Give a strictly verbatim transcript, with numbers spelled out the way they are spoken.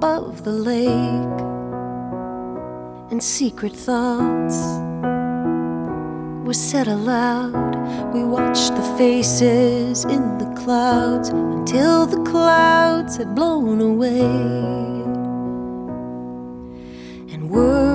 above the lake, and secret thoughts were said aloud. We watched the faces in the clouds until the clouds had blown away, and words